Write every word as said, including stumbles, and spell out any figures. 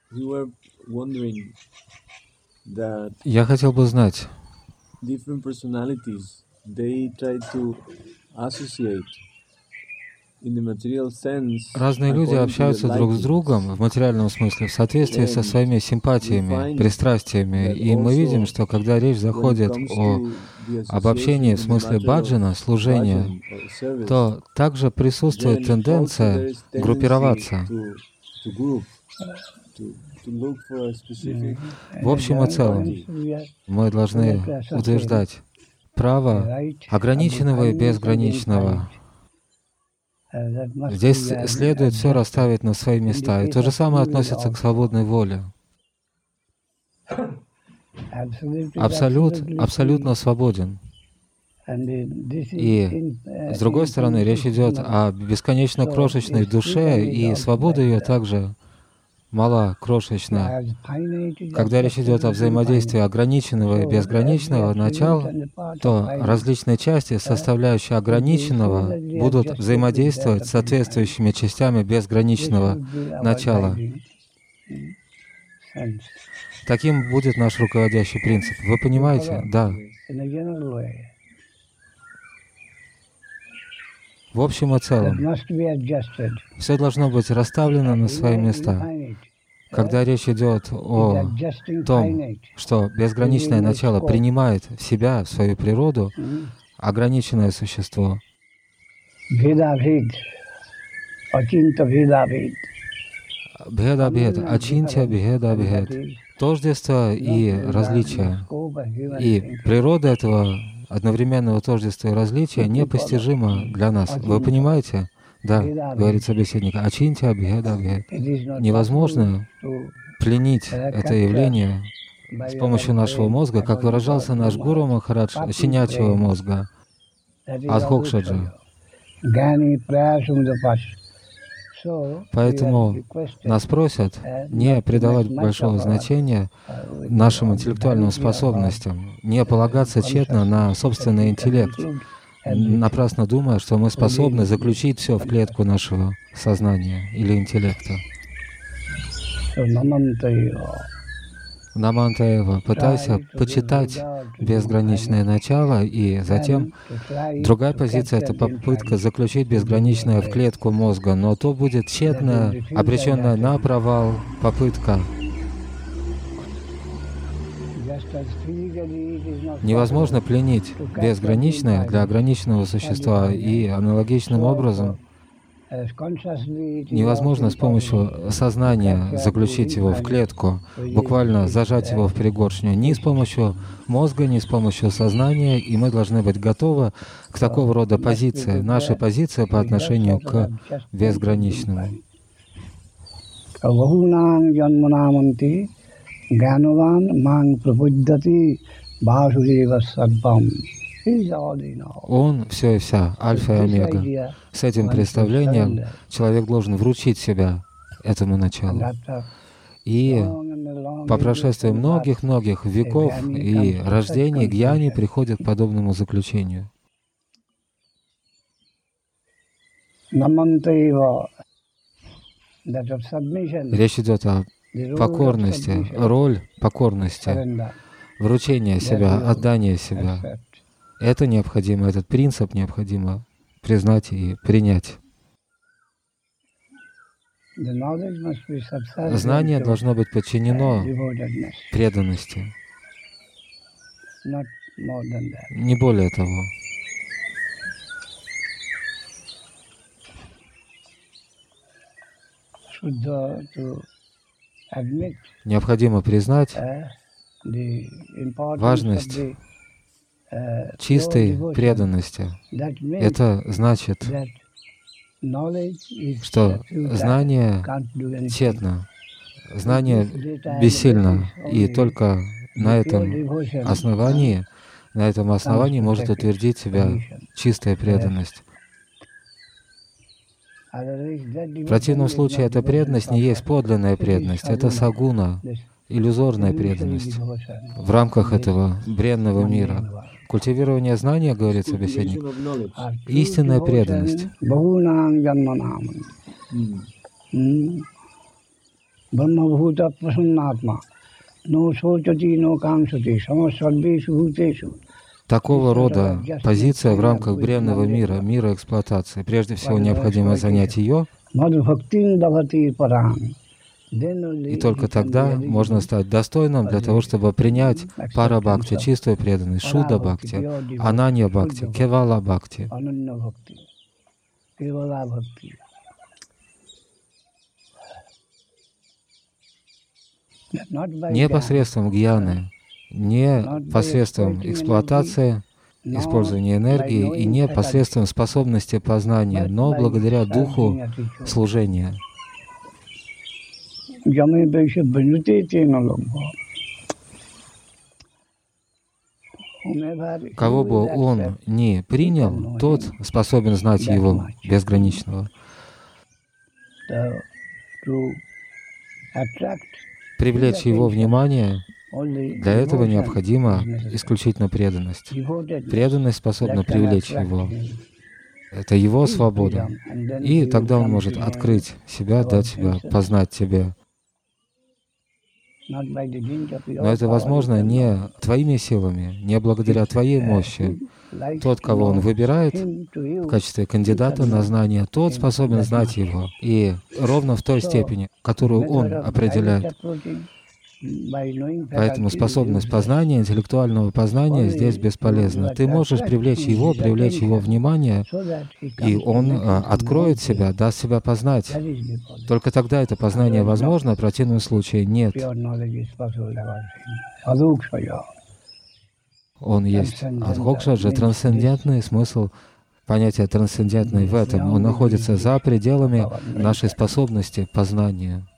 Я хотел бы знать, разные люди общаются друг с другом в материальном смысле в соответствии со своими симпатиями, пристрастиями. И мы видим, что когда речь заходит о обобщении в смысле баджана, служения, то также присутствует тенденция группироваться. В общем и целом, мы должны утверждать право ограниченного и безграничного. Здесь следует все расставить на свои места. И то же самое относится к свободной воле. Абсолют абсолютно свободен. И, с другой стороны, речь идет о бесконечно крошечной душе, и свобода ее также мала, крошечна. Когда речь идет о взаимодействии ограниченного и безграничного начала, то различные части, составляющие ограниченного, будут взаимодействовать с соответствующими частями безграничного начала. Таким будет наш руководящий принцип. Вы понимаете? Да. В общем и целом, все должно быть расставлено на свои места. Когда речь идет о том, что безграничное начало принимает в себя, в свою природу, ограниченное существо, бхеда-бхед, ачинтя бхеда-бхед, тождество и различие. И природа этого одновременного тождества и различия непостижимо для нас. Вы понимаете? Да, говорит собеседник, ачинтя бхеда-бхед. Невозможно пленить это явление с помощью нашего мозга, как выражался наш гуру Махарадж, щенячьего мозга, адхокшаджа. Поэтому нас просят не придавать большого значения нашим интеллектуальным способностям, не полагаться тщетно на собственный интеллект, напрасно думая, что мы способны заключить все в клетку нашего сознания или интеллекта. Намантаева, пытайся почитать безграничное начало, и затем другая позиция — это попытка заключить безграничное в клетку мозга, но то будет тщетная, обреченная на провал попытка. Невозможно пленить безграничное для ограниченного существа, и аналогичным образом невозможно с помощью сознания заключить его в клетку, буквально зажать его в пригоршню, ни с помощью мозга, ни с помощью сознания, и мы должны быть готовы к такого рода позиции. Наша позиция по отношению к безграничному. Он все и вся, альфа и омега. С этим представлением человек должен вручить себя этому началу. И по прошествии многих-многих веков и рождений гьяни приходят к подобному заключению. Речь идет о покорности, роль покорности, вручение себя, отдание себя. Это необходимо, этот принцип необходимо признать и принять. Знание должно быть подчинено преданности, не более того. Необходимо признать важность чистой преданности. Это значит, что знание тщетно, знание бессильно, и только на этом основании, на этом основании может утвердить себя чистая преданность. В противном случае эта преданность не есть подлинная преданность, это сагуна, иллюзорная преданность в рамках этого бренного мира. Культивирование знания, говорит собеседник, истинная преданность. Такого рода позиция в рамках бренного мира, мира эксплуатации. Прежде всего необходимо занять ее, и только тогда можно стать достойным для того, чтобы принять пара-бхакти, чистую преданность, шудда-бхакти, ананья-бхакти, кевала-бхакти. Не посредством гьяны, не посредством эксплуатации, использования энергии и не посредством способности познания, но благодаря духу служения. Кого бы он ни принял, тот способен знать его безграничного. Привлечь его внимание, для этого необходима исключительно преданность. Преданность способна привлечь его. Это его свобода. И тогда он может открыть себя, дать себя, познать тебя. Но это возможно не твоими силами, не благодаря твоей мощи. Тот, кого он выбирает в качестве кандидата на знание, тот способен знать его. И ровно в той степени, которую он определяет. Поэтому способность познания, интеллектуального познания здесь бесполезна. Ты можешь привлечь его, привлечь его внимание, и он а, откроет себя, даст себя познать. Только тогда это познание возможно, в противном случае нет. Он есть адхокшаджа, трансцендентный смысл. Понятие трансцендентный в этом. Он находится за пределами нашей способности познания.